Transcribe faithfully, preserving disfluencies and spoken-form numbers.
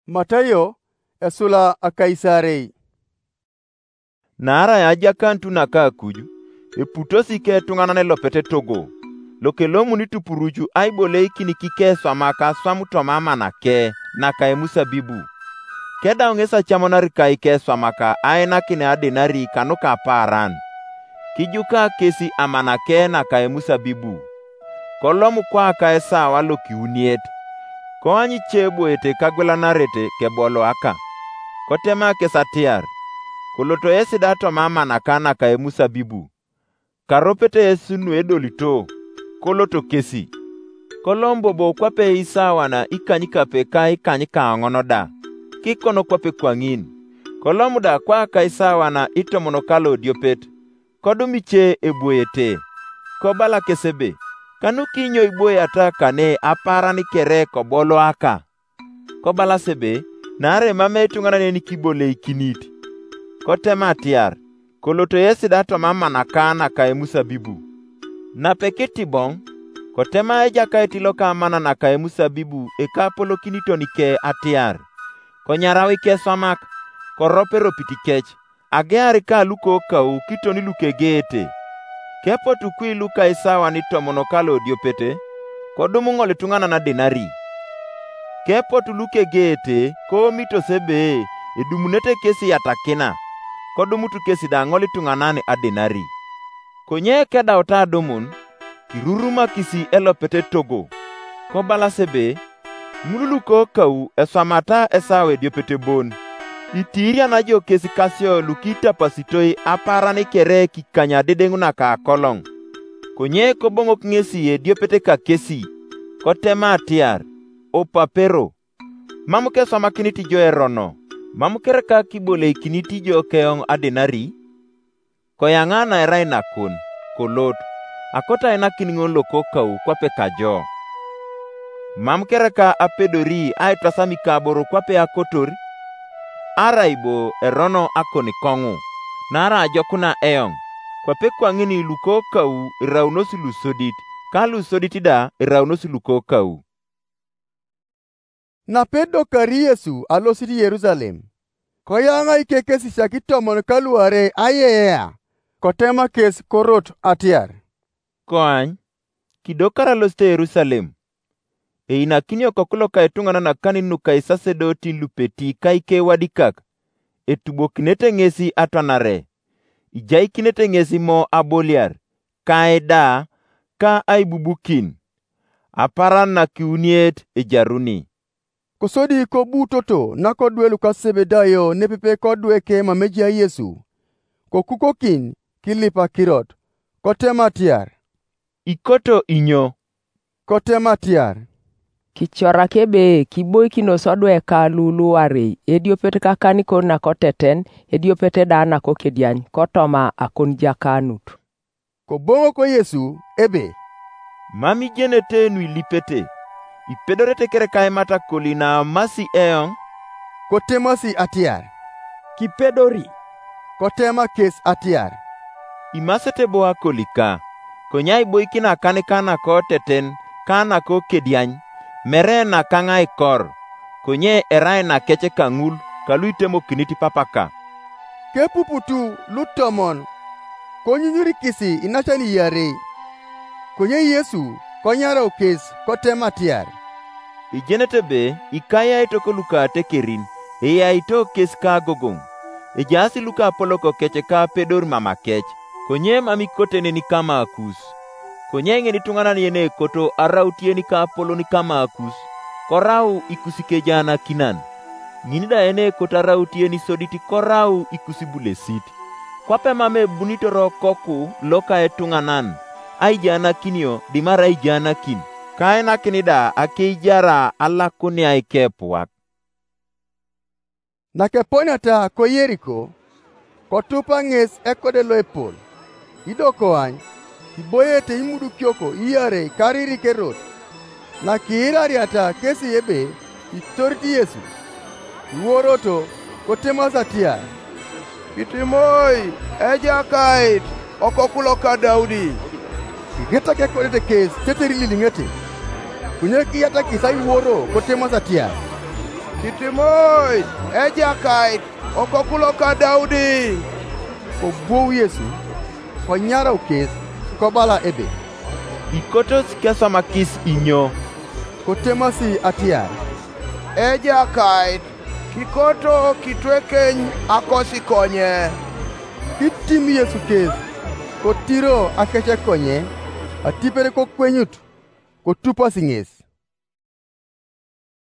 Matayo esula a Kaisarei. Nara ya jakantu naka kuju eputosi ke tungana lopete togo lokelomu ni tupuruju aibole kini kike swamaka swamu tomama na ke naka emusa bibu keda ongesa chamonari kai ke swamaka aina kine adenari kanuka paran kijuka kesi amana ke naka emusa bibu kolomu kwa ka esa walo kiuniet ko anyi chebo ete kagwela narete ke bolo aka kotema kesatiar koloto esida to mama na kana ka emusa bibu karopete esunu edolito koloto kesi kolombo bo kwape isawa na ikanyika pe kai kanyika ngonoda kikono kwape kwangin kolomuda kwa ka isawa na itomonokalo diopet kodumiche ebuete kobala kesebe kanu kinyo iboye ataka ne apara ni kere kobolo aka kobala sebe nare mame tungana ne nikibole ikiniti kotema tiar koloto yesida to mama na kana ka emusa bibu na peketi bon kotema eja ka etilo ka mana na ka emusa bibu e kapolo kinito nike atiar konyarawi ke swamak koropero pitikech ageari ka luko kau kitoni luke gete kepo tukui luka isawa ni tomonokalo diopete kodumu ngole tungana na denari kepo tuluke gete ko mito sebe edumunete kesi yatakina kodumu tu kesi da ngole tungana ni adenari konye keda ota domun kiruruma kisi elopete togo ko bala sebe mululuko kau eswamata esawe diopete bon itiria na jo kesi kasio lukita pasitoi apara ni kere kikanya dedenguna ka kolong konye ko bongo ngesi e diopete ka kesi kotema tiar o papero mamuke swamakini jo erono mamukere ka kibole kiniti jo keong adenari koyangana eraina kun kolot akota ena kiningon loko kau kwape kajo mamukere ka apedori ai tasami kaboro kwape akotori araibo erono akoni kongu nara ajokuna eong kwape kwangini luko kau iraunosi lusodit kalu soditida iraunosi luko kau na pedo kari Yesu alosiri Yerusalem koyanga ikekesi shakitomon kaluare ayea kotema kes korot atiar koany kidokara loste Yerusalem e inakinyo kokulo ka etungana na kaninu ka isasedoti lupeti kaike wadikak etubokinete ngesi atwanare ijaikinete ngesi mo aboliar kaeda ka aibubukin aparan na kiuniet ejaruni kosodi ko butoto na kodwelu ka Sebedayo ne pepe kodweke mamejia Yesu ko kukokin kilipa kirot kotema tiar ikoto inyo kotema tiar kichora kebe kiboi kino sodwe ka lulu are ediopete kakani ko na koteten ediopete dana ko kedian kotoma akon jakanut ko bongo ko Yesu ebe mami jenete nui lipete ipedorete kere kai mata kolina masi eong kotemasi atiar kipedori kotema kes atiar imasete boa kolika konyai boikina kane kana ko teten kana ko kediany mere na kangai kor konye erai na keche kangul kaluite mo kiniti papaka kepuputu lutomon konyinyuri kisi inachani yare konye Yesu konyara okes kotema tiar ijenete be ikaya itoko luka tekerin eya ito kes ka gogong ejasi luka apolo ko keche ka pedor mama kech konye mami kote ni kama akus konye ngeni tungana ni ene koto arautie ni ka apolo ni kama akus korau ikusike jana kinan nginida ene kota arautie ni soditi korau ikusibule siti kwape mame bunitoro koku loka etunganan ai jana kinio dimara ai jana kin kaina kinida akijara alla kuni ai kepuak na keponata ko Yeriko kotupa nges ekode loepol idoko any kiboyete imudu kyoko iare kariri kerot na kiirari ata kesi ebe itorti Yesu iworoto kotemasa tiar kitimoi eja kait okokulo ka Daudi kigeta ke kodete kes teteri lilingete kunye kiyata kisai woro kotemasa tiar Kitimoi, e jakait, okokulo ka Daudi. Obwow Yesu, konyara ukes, kobala ebe. Ikoto sikeso makis inyo. Kotemasi atiar. E jakait, kikoto kitwekeny akosi konye. Kitim Yesu kes, kotiro akeche konye, atipere kokwenyut, kotupa sing'es.